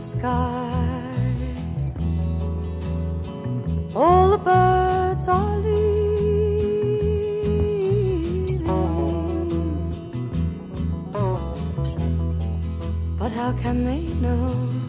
sky. All the birds are leaving, but how can they know